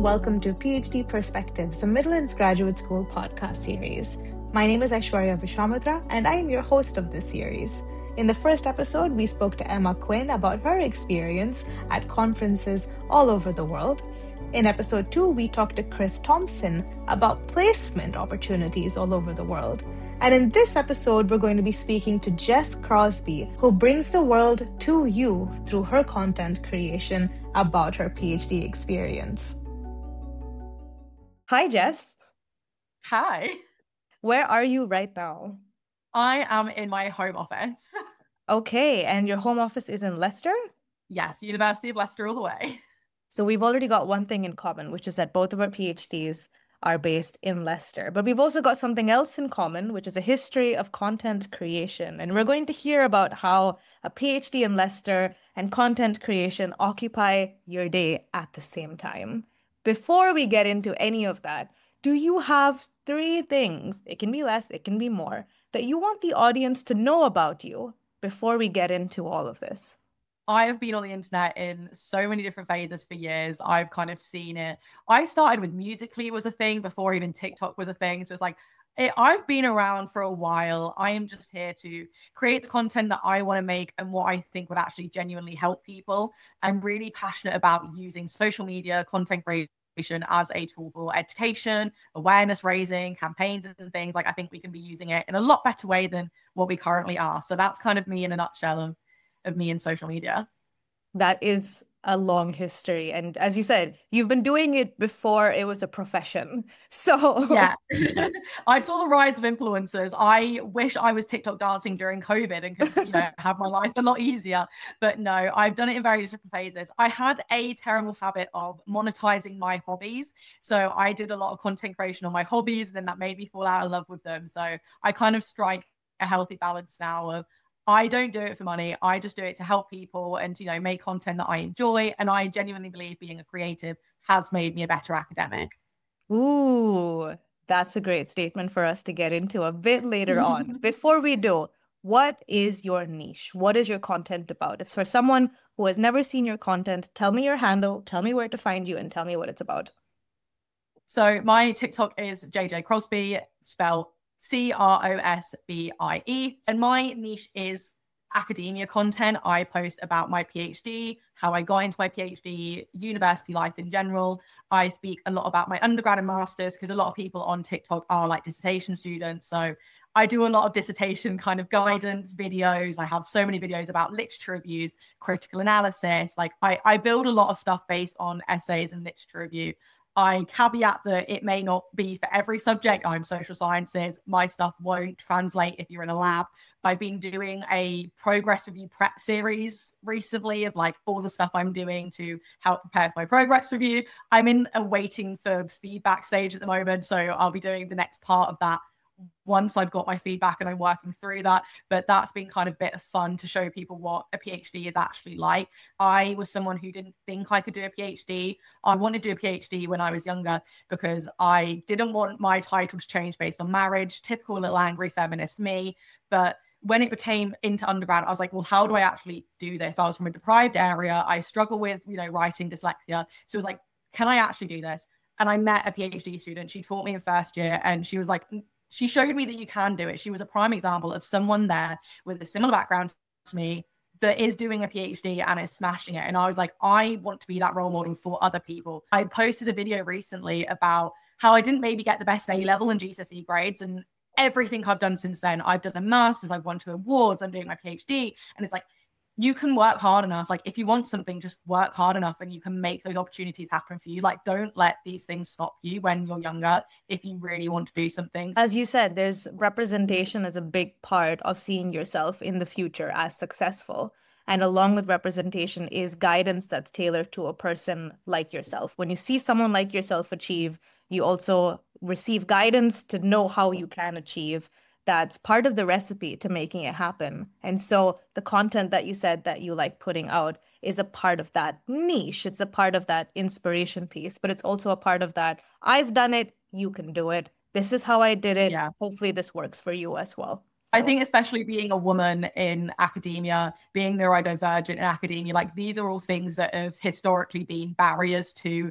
welcome to PhD Perspectives, a Midlands Graduate School podcast series. My name is Aishwarya Vishwamitra, and I am your host of this series. In the first episode, we spoke to Emma Quinn about her experience at conferences all over the world. In episode 2, we talked to Chris Thompson about placement opportunities all over the world. And in this episode, we're going to be speaking to Jess Crosby, who brings the world to you through her content creation about her PhD experience. Hi, Jess. Hi. Where are you right now? I am in my home office. Okay, and your home office is in Leicester? Yes, University of Leicester all the way. So we've already got one thing in common, which is that both of our PhDs are based in Leicester. But we've also got something else in common, which is a history of content creation. And we're going to hear about how a PhD in Leicester and content creation occupy your day at the same time. Before we get into any of that, do you have 3 things, it can be less, it can be more, that you want the audience to know about you before we get into all of this? I have been on the internet in so many different phases for years. I've kind of seen it. I started with Musical.ly was a thing before even TikTok was a thing. So it's like, I've been around for a while. I am just here to create the content that I want to make and what I think would actually genuinely help people. I'm really passionate about using social media, content creation as a tool for education, awareness raising, campaigns and things. Like I think we can be using it in a lot better way than what we currently are. So that's kind of me in a nutshell of me in social media. That is a long history. And as you said, you've been doing it before it was a profession. So, Yeah. I saw the rise of influencers. I wish I was TikTok dancing during COVID and could, have my life a lot easier. But no, I've done it in various different phases. I had a terrible habit of monetizing my hobbies. So I did a lot of content creation on my hobbies, and then that made me fall out of love with them. So I kind of strike a healthy balance now of I don't do it for money. I just do it to help people and make content that I enjoy. And I genuinely believe being a creative has made me a better academic. ooh, that's a great statement for us to get into a bit later on. Before we do, what is your niche? What is your content about? It's for someone who has never seen your content. Tell me your handle, tell me where to find you, and tell me what it's about. So my TikTok is JJ Crosby, spelled Crosbie. And my niche is academia content. I post about my PhD, how I got into my PhD, university life in general. I speak a lot about my undergrad and masters because a lot of people on TikTok are like dissertation students. So I do a lot of dissertation kind of guidance videos. I have so many videos about literature reviews, critical analysis. Like I build a lot of stuff based on essays and literature review. I caveat that it may not be for every subject. I'm social sciences. My stuff won't translate if you're in a lab. I've been doing a progress review prep series recently of like all the stuff I'm doing to help prepare for my progress review. I'm in a waiting for feedback stage at the moment. So I'll be doing the next part of that once I've got my feedback and I'm working through that. But that's been kind of a bit of fun to show people what a PhD is actually like. I was someone who didn't think I could do a PhD. I wanted to do a PhD when I was younger because I didn't want my title to change based on marriage, typical little angry feminist me. But when it became into undergrad, I was like, well, how do I actually do this? I was from a deprived area. I struggle with, writing dyslexia. So it was like, can I actually do this? And I met a PhD student. She taught me in first year and she was like, she showed me that you can do it. She was a prime example of someone there with a similar background to me that is doing a PhD and is smashing it. And I was like, I want to be that role model for other people. I posted a video recently about how I didn't maybe get the best A level and GCSE grades. And everything I've done since then, I've done the masters, I've won 2 awards, I'm doing my PhD. And it's like, you can work hard enough. Like if you want something, just work hard enough and you can make those opportunities happen for you. Like don't let these things stop you when you're younger if you really want to do something. As you said, there's representation as a big part of seeing yourself in the future as successful. And along with representation is guidance that's tailored to a person like yourself. When you see someone like yourself achieve, you also receive guidance to know how you can achieve. That's part of the recipe to making it happen. And so the content that you said that you like putting out is a part of that niche. It's a part of that inspiration piece, but it's also a part of that I've done it, you can do it. This is how I did it. Yeah. Hopefully this works for you as well. I think especially being a woman in academia, being neurodivergent in academia, like these are all things that have historically been barriers to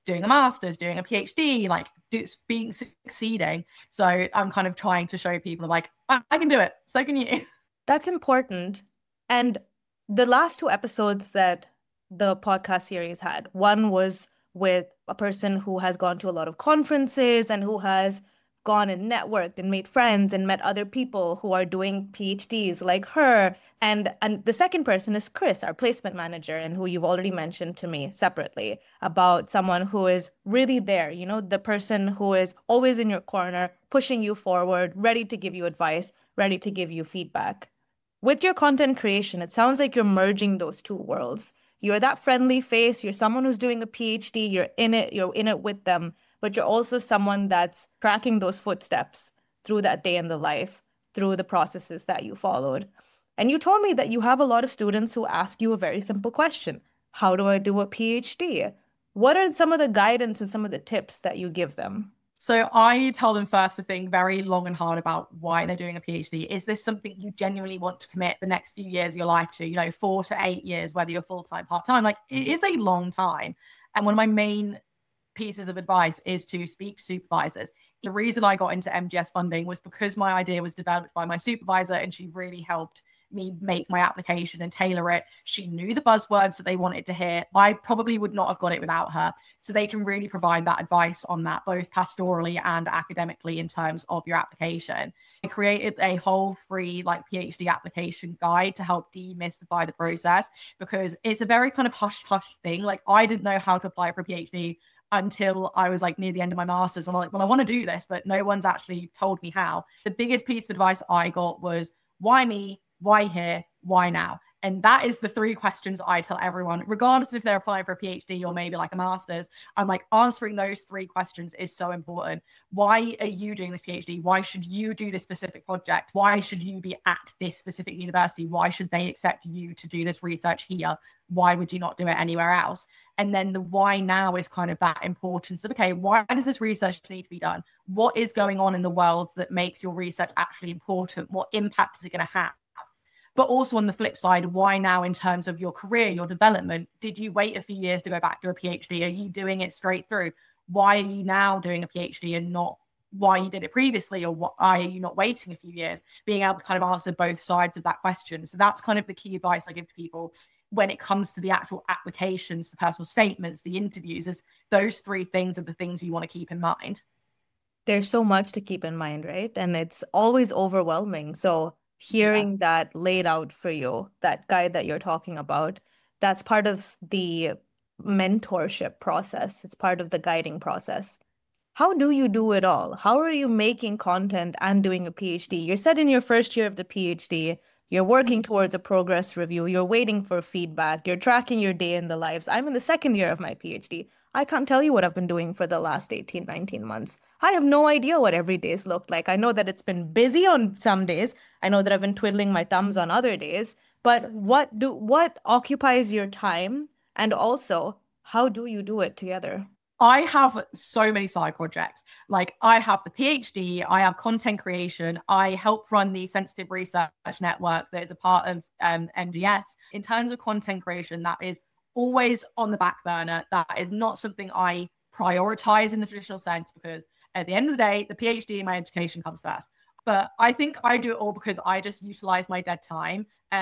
doing a master's, doing a PhD, like being succeeding. So I'm kind of trying to show people like, I can do it. So can you. That's important. And the last two episodes that the podcast series had, one was with a person who has gone to a lot of conferences and who has gone and networked and made friends and met other people who are doing PhDs like her. And the second person is Chris, our placement manager, and who you've already mentioned to me separately about someone who is really there, you know, the person who is always in your corner, pushing you forward, ready to give you advice, ready to give you feedback. With your content creation, it sounds like you're merging those two worlds. You're that friendly face, you're someone who's doing a PhD, you're in it with them, but you're also someone that's tracking those footsteps through that day in the life, through the processes that you followed. And you told me that you have a lot of students who ask you a very simple question. How do I do a PhD? What are some of the guidance and some of the tips that you give them? So I tell them first to think very long and hard about why they're doing a PhD. Is this something you genuinely want to commit the next few years of your life to, 4 to 8 years, whether you're full-time, part-time? Like, it is a long time. And one of my main pieces of advice is to speak to supervisors. The reason I got into MGS funding was because my idea was developed by my supervisor, and she really helped me make my application and tailor it. She knew the buzzwords that they wanted to hear. I probably would not have got it without her. So they can really provide that advice on that, both pastorally and academically in terms of your application. I created a whole free PhD application guide to help demystify the process, because it's a very kind of hush thing. Like, I didn't know how to apply for a PhD until I was near the end of my master's. I'm like, well, I want to do this, but no one's actually told me how. The biggest piece of advice I got was, why me? Why here? Why now? And that is the 3 questions I tell everyone, regardless if they're applying for a PhD or maybe a master's. I'm like, answering those 3 questions is so important. Why are you doing this PhD? Why should you do this specific project? Why should you be at this specific university? Why should they accept you to do this research here? Why would you not do it anywhere else? And then the why now is kind of that importance of, okay, why does this research need to be done? What is going on in the world that makes your research actually important? What impact is it going to have? But also on the flip side, why now in terms of your career, your development? Did you wait a few years to go back to a PhD? Are you doing it straight through? Why are you now doing a PhD and not why you did it previously? Or why are you not waiting a few years? Being able to kind of answer both sides of that question. So that's kind of the key advice I give to people when it comes to the actual applications, the personal statements, the interviews. Is those 3 things are the things you want to keep in mind. There's so much to keep in mind, right? And it's always overwhelming. So hearing that laid out for you, that guide that you're talking about, that's part of the mentorship process. It's part of the guiding process. How do you do it all? How are you making content and doing a PhD? You said in your first year of the PhD, you're working towards a progress review, you're waiting for feedback, you're tracking your day in the lives. I'm in the second year of my PhD. I can't tell you what I've been doing for the last 18, 19 months. I have no idea what every day's looked like. I know that it's been busy on some days. I know that I've been twiddling my thumbs on other days. But what occupies your time? And also, how do you do it together? I have so many side projects. I have the PhD, I have content creation, I help run the Sensitive Research Network that is a part of MGS. In terms of content creation, that is always on the back burner. That is not something I prioritize in the traditional sense, because at the end of the day, the PhD and my education comes first. But I think I do it all because I just utilize my dead time.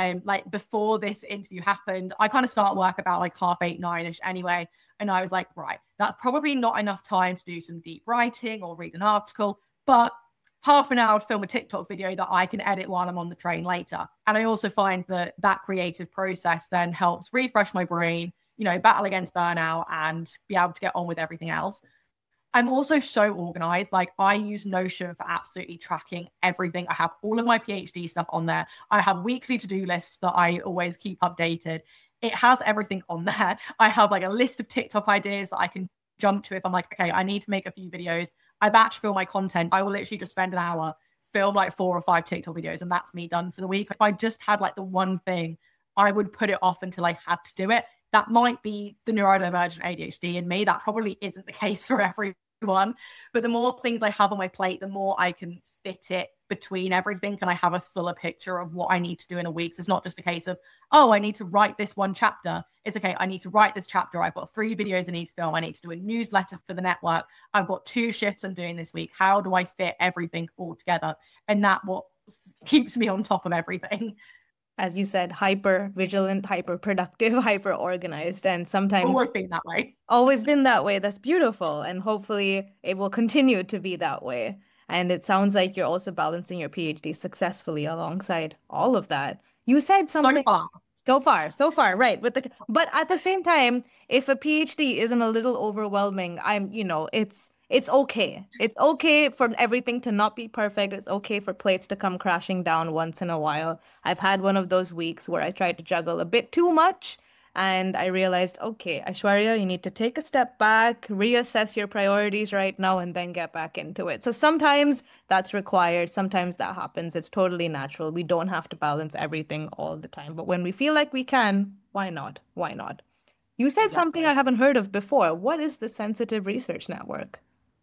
Before this interview happened, I kind of start work about 8:30, 9ish anyway. And I was like, right, that's probably not enough time to do some deep writing or read an article, but half an hour to film a TikTok video that I can edit while I'm on the train later. And I also find that creative process then helps refresh my brain, battle against burnout and be able to get on with everything else. I'm also so organized. I use Notion for absolutely tracking everything. I have all of my PhD stuff on there. I have weekly to-do lists that I always keep updated. It has everything on there. I have a list of TikTok ideas that I can jump to if I'm like, okay, I need to make a few videos. I batch fill my content. I will literally just spend an hour, film 4 or 5 TikTok videos, and that's me done for the week. If I just had the one thing, I would put it off until I had to do it. That might be the neurodivergent ADHD in me. That probably isn't the case for everyone. one. But the more things I have on my plate, the more I can fit it between everything. And I have a fuller picture of what I need to do in a week. So it's not just a case of, oh, I need to write this one chapter. It's okay, I need to write this chapter. I've got 3 videos I need to film. I need to do a newsletter for the network. I've got 2 shifts I'm doing this week. How do I fit everything all together? And that what keeps me on top of everything. As you said, hyper vigilant, hyper productive, hyper organized, and sometimes Always been that way. always been that way. That's beautiful. And hopefully it will continue to be that way. And it sounds like you're also balancing your PhD successfully alongside all of that. You said So something far. so far, right. But at the same time, if a PhD isn't a little overwhelming, it's okay. It's okay for everything to not be perfect. It's okay for plates to come crashing down once in a while. I've had one of those weeks where I tried to juggle a bit too much. And I realized, okay, Aishwarya, you need to take a step back, reassess your priorities right now, and then get back into it. So sometimes that's required. Sometimes that happens. It's totally natural. We don't have to balance everything all the time. But when we feel like we can, why not? Why not? You said something I haven't heard of before. What is the Sensitive Research Network?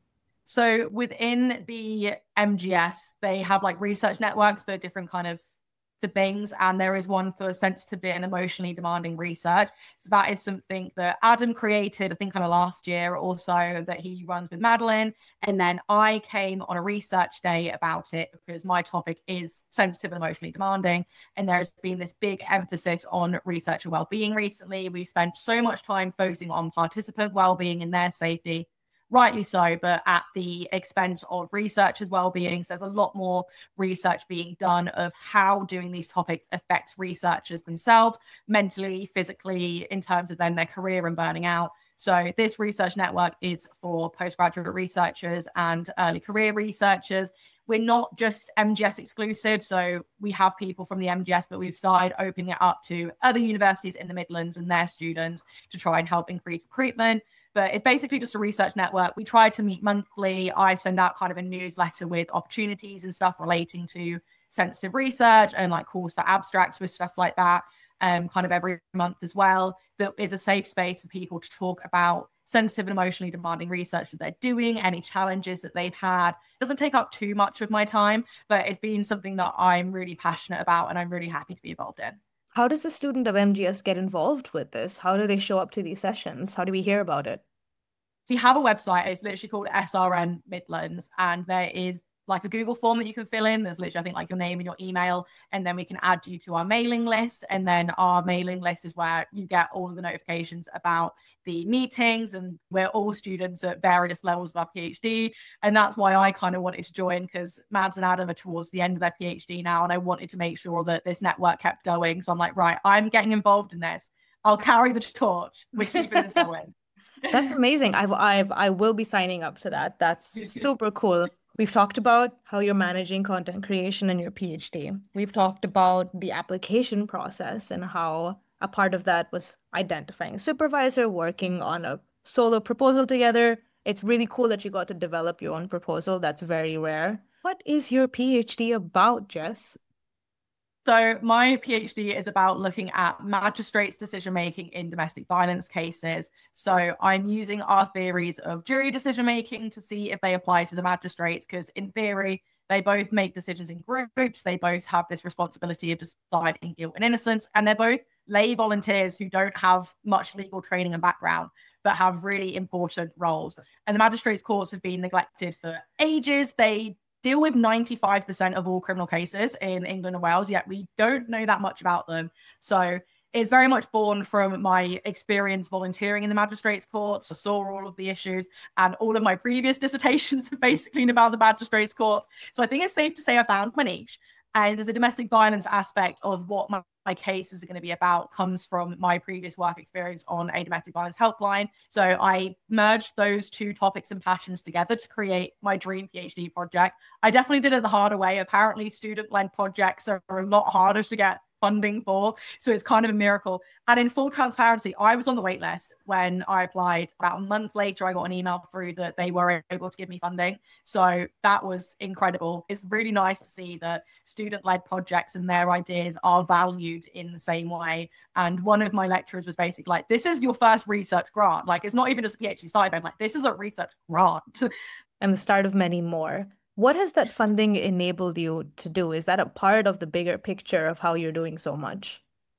So within the MGS, they have like research networks that are different kind of things, and there is one for sensitive and emotionally demanding research. So that is something that Adam created, I think kind of last year also, that he runs with Madeline. And then I came on a research day about it because my topic is sensitive and emotionally demanding. And there's been this big emphasis on research and well-being recently. We've spent so much time focusing on participant well-being and their safety, rightly so, but at the expense of researchers' well-being. So there's a lot more research being done of how doing these topics affects researchers themselves, mentally, physically, in terms of then their career and burning out. So this research network is for postgraduate researchers and early career researchers. We're not just MGS exclusive. So we have people from the MGS, but we've started opening it up to other universities in the Midlands and their students to try and help increase recruitment. But it's basically just a research network. We try to meet monthly. I send out kind of a newsletter with opportunities and stuff relating to sensitive research and like calls for abstracts with stuff like that, kind of every month as well. That is a safe space for people to talk about sensitive and emotionally demanding research that they're doing, any challenges that they've had. It doesn't take up too much of my time, but it's been something that I'm really passionate about and I'm really happy to be involved in. How does a student of MGS get involved with this? How do they show up to these sessions? How do we hear about it? So you have a website, it's literally called SRN Midlands, and there is like a Google form that you can fill in. There's literally, I think, like your name and your email, and then we can add you to our mailing list. And then our mailing list is where you get all of the notifications about the meetings, and we're all students at various levels of our PhD. And that's why I kind of wanted to join, because Mads and Adam are towards the end of their PhD now, and I wanted to make sure that this network kept going. So I'm like, right, I'm getting involved in this. I'll carry the torch. We're keeping this going. That's amazing. I will be signing up to that. That's super cool. We've talked about how you're managing content creation in your PhD. We've talked about the application process and how a part of that was identifying a supervisor, working on a solo proposal together. It's really cool that you got to develop your own proposal. That's very rare. What is your PhD about, Jess? So my PhD is about looking at magistrates' decision-making in domestic violence cases. So I'm using our theories of jury decision-making to see if they apply to the magistrates, because in theory, they both make decisions in groups. They both have this responsibility of deciding guilt and innocence, and they're both lay volunteers who don't have much legal training and background, but have really important roles. And the magistrates' courts have been neglected for ages. They deal with 95% of all criminal cases in England and Wales, yet we don't know that much about them. So it's very much born from my experience volunteering in the magistrates' courts. I saw all of the issues, and all of my previous dissertations have basically been about the magistrates' courts. So I think it's safe to say I found my niche. And the domestic violence aspect of what my cases are going to be about comes from my previous work experience on a domestic violence helpline. So I merged those two topics and passions together to create my dream PhD project. I definitely did it the harder way. Apparently, student-led projects are a lot harder to get funding for. So it's kind of a miracle. And in full transparency, I was on the wait list when I applied. About a month later, I got an email through that they were able to give me funding. So that was incredible. It's really nice to see that student-led projects and their ideas are valued in the same way. And one of my lecturers was basically like, this is your first research grant. Like, it's not even just a PhD stipend. Like, this is a research grant. And the start of many more. What has that funding enabled you to do? Is that a part of the bigger picture of how you're doing so much?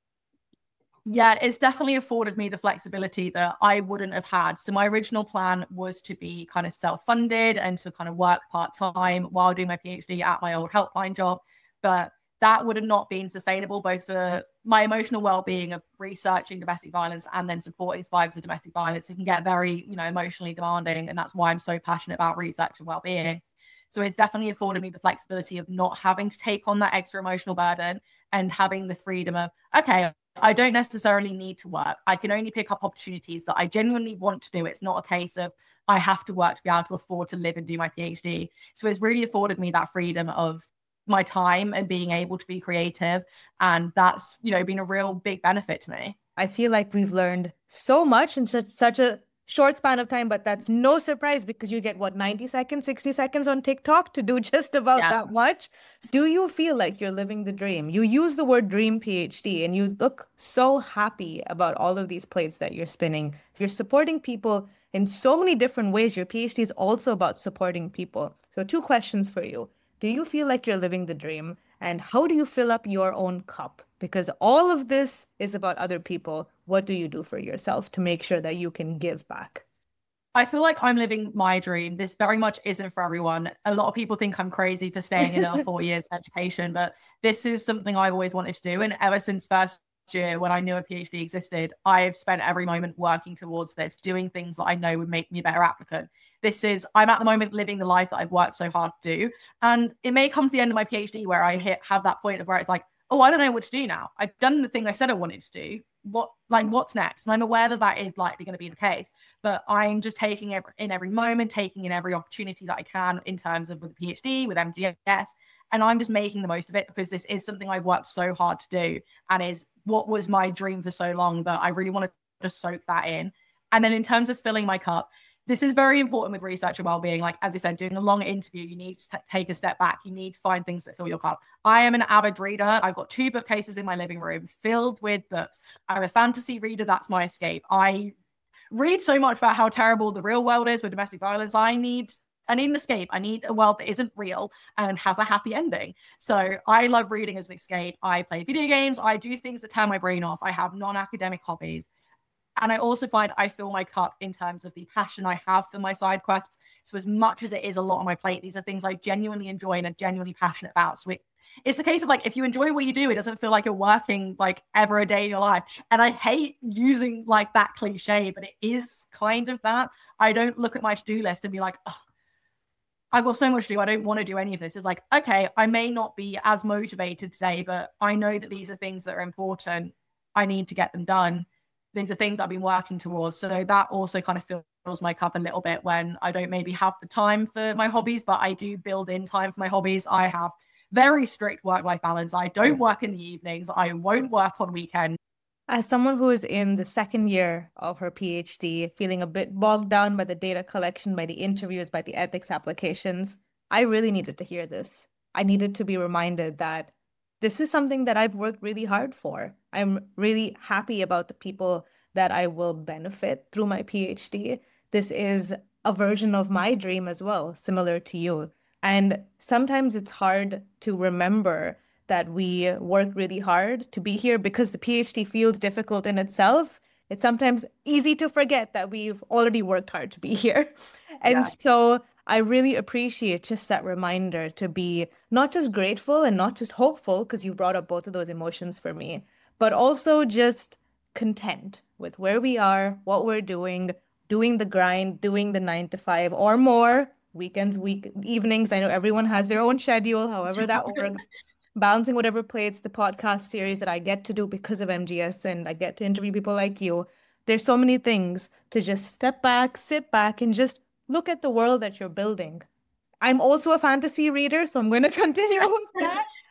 Yeah, it's definitely afforded me the flexibility that I wouldn't have had. So my original plan was to be kind of self-funded and to kind of work part-time while doing my PhD at my old helpline job. But that would have not been sustainable, both for my emotional well-being of researching domestic violence and then supporting survivors of domestic violence. It can get very, emotionally demanding. And that's why I'm so passionate about research and well-being. So it's definitely afforded me the flexibility of not having to take on that extra emotional burden and having the freedom of, okay, I don't necessarily need to work. I can only pick up opportunities that I genuinely want to do. It's not a case of I have to work to be able to afford to live and do my PhD. So it's really afforded me that freedom of my time and being able to be creative. And that's, been a real big benefit to me. I feel like we've learned so much in such a short span of time, but that's no surprise because you get what, 90 seconds, 60 seconds on TikTok to do just about that much. Do you feel like you're living the dream? You use the word dream PhD and you look so happy about all of these plates that you're spinning. You're supporting people in so many different ways. Your PhD is also about supporting people. So two questions for you. Do you feel like you're living the dream? And how do you fill up your own cup? Because all of this is about other people. What do you do for yourself to make sure that you can give back? I feel like I'm living my dream. This very much isn't for everyone. A lot of people think I'm crazy for staying in a 4 years education, but this is something I've always wanted to do. And ever since first year, when I knew a PhD existed, I've spent every moment working towards this, doing things that I know would make me a better applicant. I'm at the moment living the life that I've worked so hard to do. And it may come to the end of my PhD where have that point of where it's like, oh, I don't know what to do now. I've done the thing I said I wanted to do. What's next? And I'm aware that that is likely going to be the case, but I'm just taking in every moment, taking in every opportunity that I can in terms of with the PhD, with MGS, and I'm just making the most of it because this is something I've worked so hard to do and is what was my dream for so long that I really want to just soak that in. And then in terms of filling my cup, this is very important with research and well-being. Like, as I said, doing a long interview, you need to take a step back. You need to find things that fill your cup. I am an avid reader. I've got 2 bookcases in my living room filled with books. I'm a fantasy reader. That's my escape. I read so much about how terrible the real world is with domestic violence. I need an escape. I need a world that isn't real and has a happy ending. So I love reading as an escape. I play video games. I do things that turn my brain off. I have non-academic hobbies. And I also find I fill my cup in terms of the passion I have for my side quests. So as much as it is a lot on my plate, these are things I genuinely enjoy and are genuinely passionate about. So it's the case of like, if you enjoy what you do, it doesn't feel like you're working like ever a day in your life. And I hate using like that cliche, but it is kind of that. I don't look at my to-do list and be like, oh, I've got so much to do. I don't want to do any of this. It's like, okay, I may not be as motivated today, but I know that these are things that are important. I need to get them done. These are things I've been working towards. So that also kind of fills my cup a little bit when I don't maybe have the time for my hobbies, but I do build in time for my hobbies. I have very strict work-life balance. I don't work in the evenings. I won't work on weekends. As someone who is in the second year of her PhD, feeling a bit bogged down by the data collection, by the interviews, by the ethics applications, I really needed to hear this. I needed to be reminded that this is something that I've worked really hard for. I'm really happy about the people that I will benefit through my PhD. This is a version of my dream as well, similar to you. And sometimes it's hard to remember that we work really hard to be here because the PhD feels difficult in itself. It's sometimes easy to forget that we've already worked hard to be here. And so I really appreciate just that reminder to be not just grateful and not just hopeful, because you brought up both of those emotions for me, but also just content with where we are, what we're doing the grind, doing the 9 to 5 or more, weekends, evenings. I know everyone has their own schedule, however that works. Balancing whatever plates, the podcast series that I get to do because of MGS and I get to interview people like you. There's so many things to just step back, sit back, and just look at the world that you're building. I'm also a fantasy reader, so I'm going to continue with that.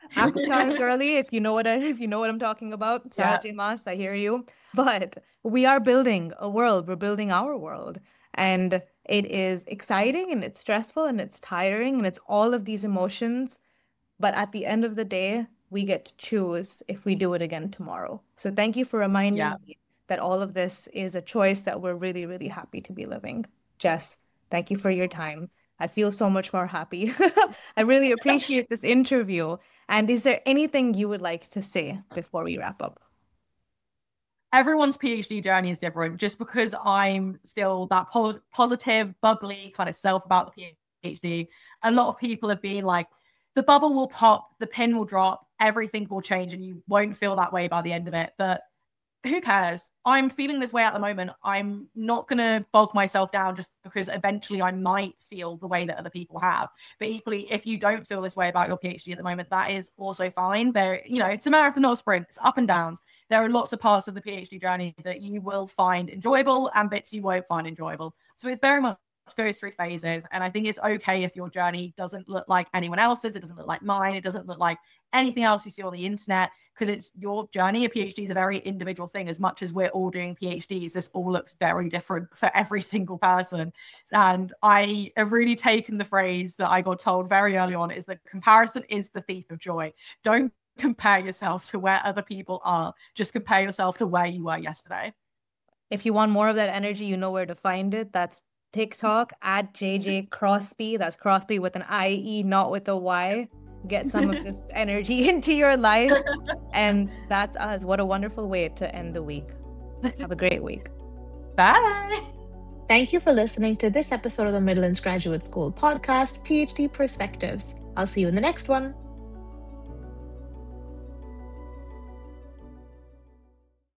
Akutan girly, if you know what I'm talking about. Yeah. Sarah Mas, I hear you. But we are building a world. We're building our world. And it is exciting and it's stressful and it's tiring and it's all of these emotions. But at the end of the day, we get to choose if we do it again tomorrow. So thank you for Yeah. reminding me that all of this is a choice that we're really, really happy to be living. Jess, thank you for your time. I feel so much more happy. I really appreciate this interview. And is there anything you would like to say before we wrap up? Everyone's PhD journey is different. Just because I'm still that positive, bubbly kind of self about the PhD, a lot of people have been like, the bubble will pop, the pin will drop, everything will change, and you won't feel that way by the end of it. But who cares? I'm feeling this way at the moment. I'm not going to bog myself down just because eventually I might feel the way that other people have. But equally, if you don't feel this way about your PhD at the moment, that is also fine. It's a marathon, not a sprint. It's up and downs. There are lots of parts of the PhD journey that you will find enjoyable and bits you won't find enjoyable. So it's very much goes through phases. And I think it's okay if your journey doesn't look like anyone else's. It doesn't look like mine. It doesn't look like anything else you see on the internet, because it's your journey. A PhD is a very individual thing. As much as we're all doing PhDs, this all looks very different for every single person. And I have really taken the phrase that I got told very early on, is that comparison is the thief of joy. Don't compare yourself to where other people are. Just compare yourself to where you were yesterday. If you want more of that energy, you know where to find it. That's TikTok at JJ Crosby. That's Crosby with an IE, not with a Y. Get some of this energy into your life. And that's us. What a wonderful way to end the week. Have a great week. Bye. Thank you for listening to this episode of the Midlands Graduate School podcast, PhD Perspectives. I'll see you in the next one.